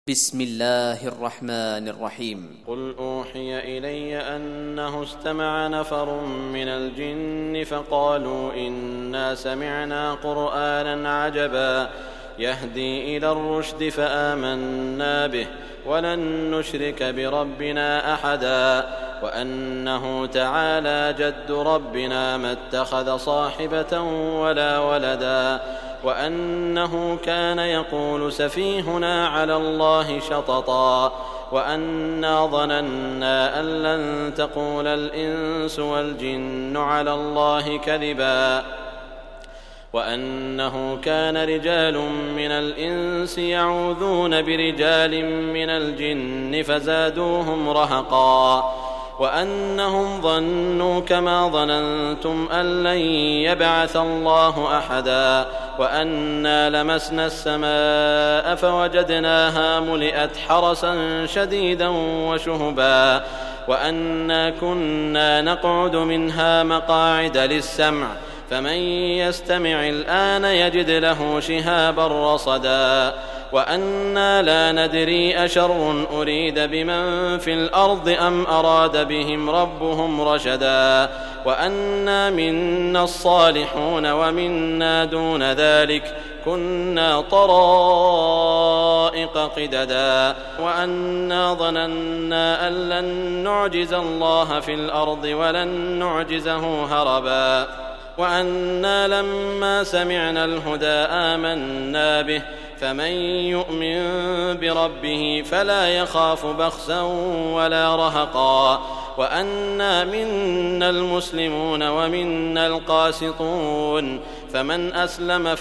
بسم الله الرحمن الرحيم. قل أوحي إلي أنه استمع نفر من الجن فقالوا إنا سمعنا قرآنا عجبا يهدي إلى الرشد فآمنا به ولن نشرك بربنا أحدا وأنه تعالى جد ربنا ما اتخذ صاحبة ولا ولدا وأنه كان يقول سفيهنا على الله شططا وأنا ظننا أن لن تقول الإنس والجن على الله كذبا وأنه كان رجال من الإنس يعوذون برجال من الجن فزادوهم رهقا وأنهم ظنوا كما ظننتم أن لن يبعث الله أحدا وأنا لمسنا السماء فوجدناها ملئت حرسا شديدا وشهبا وأنا كنا نقعد منها مقاعد للسمع فمن يستمع الآن يجد له شهابا رصدا وأنا لا ندري أشر أريد بمن في الأرض أم أراد بهم ربهم رشدا وأنا منا الصالحون ومنا دون ذلك كنا طرائق قددا وأنا ظننا أن لن نعجز الله في الأرض ولن نعجزه هربا وأنا لما سمعنا الهدى آمنا به فمن يؤمن بربه فلا يخاف بخسا ولا رهقا وأنا منا المسلمون ومنا القاسطون فمن أسلم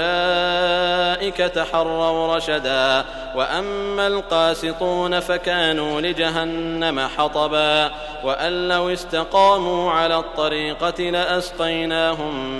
فأولئك تحروا رشدا وأما القاسطون فكانوا لجهنم حطبا وأن لو استقاموا على الطريقة لأسقيناهم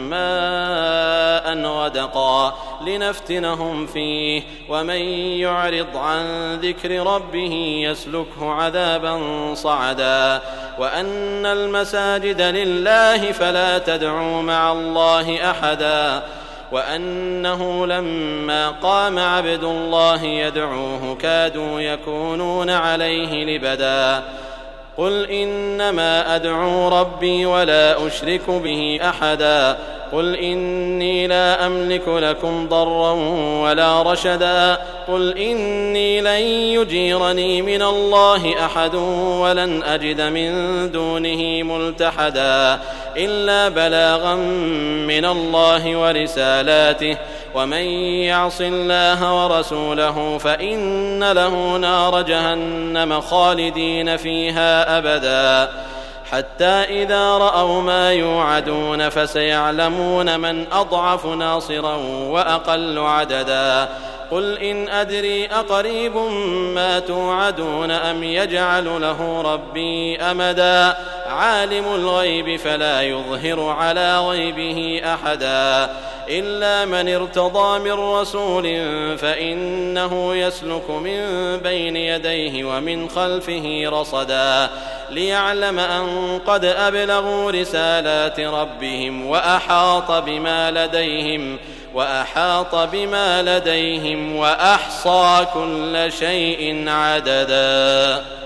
ماء غدقا لنفتنهم فيه ومن يعرض عن ذكر ربه يسلكه عذابا صعدا وأن المساجد لله فلا تدعوا مع الله أحدا وأنه لما قام عبد الله يدعوه كادوا يكونون عليه لبدا قل إنما أدعو ربي ولا أشرك به أحدا قل إني لا أملك لكم ضرا ولا رشدا قل إني لن يجيرني من الله أحد ولن أجد من دونه ملتحدا إلا بلاغا من الله ورسالاته ومن يعص الله ورسوله فإن له نار جهنم خالدين فيها أبدا حتى إذا رأوا ما يوعدون فسيعلمون من أضعف ناصرا وأقل عددا قل إن أدري أقريب ما توعدون أم يجعل له ربي أمدا عالم الغيب فلا يظهر على غيبه أحدا إلا من ارتضى من رسول فإنه يسلك من بين يديه ومن خلفه رصدا ليعلم أن قد أبلغوا رسالات ربهم وأحاط بما لديهم وأحصى كل شيء عددا.